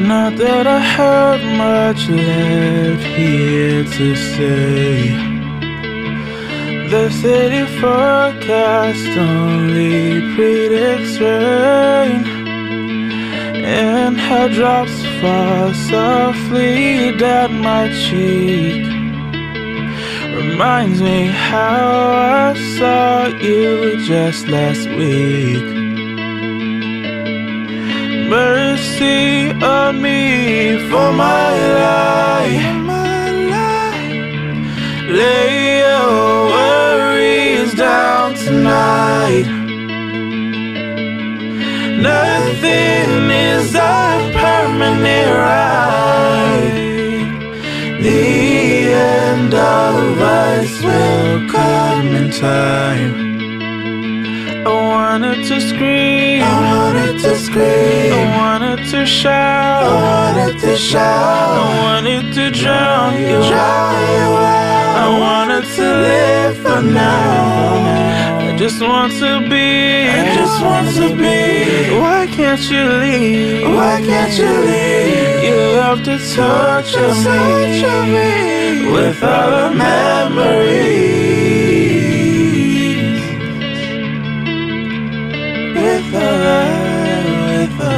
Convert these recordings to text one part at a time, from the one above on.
Not that I have much left here to say. The city forecast only predicts rain, and how drops fall softly down my cheek reminds me how I saw you just last week. Mercy on me for my life. Lay your worries down tonight. Nothing is a permanent right. The end of us will come in time. I wanted to scream, I wanted to scream, I wanted to shout, I wanted to shout, I wanted to drown you out. I wanted to live for now. I just want to be, I just want to be. Why can't you leave? Why can't you leave? You love to torture me with all the memories. With all the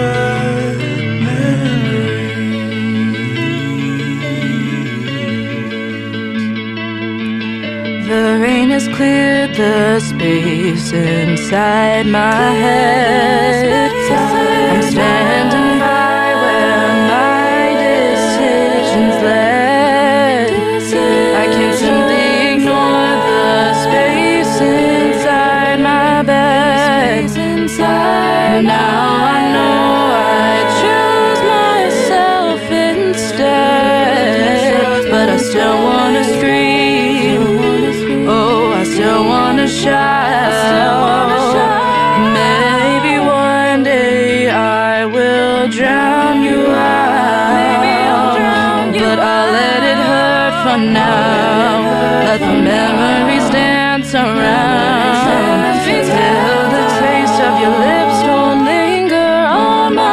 memories. The rain has cleared the space inside my head. I'm standing by where my decisions led. I can't simply ignore the space inside my bed. Now I know I choose myself instead, but I still wanna scream. Oh, I still wanna shout. Maybe one day I will drown you out, but I'll let it hurt for now. Let the memories dance around. Still the taste of your lips don't linger on my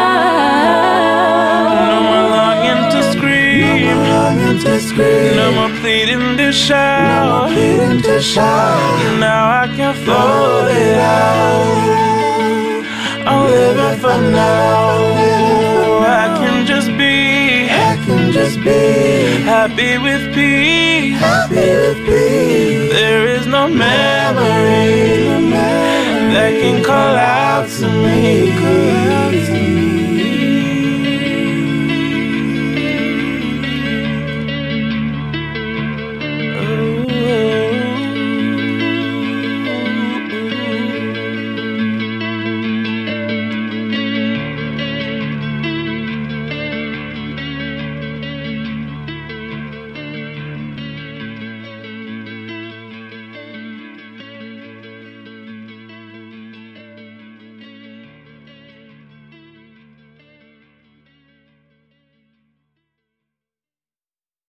mind. No more longing to scream, no more pleading to shout. Now I can float it out. I'm living for now. I can just be happy with peace. There is no memory that can call out to me.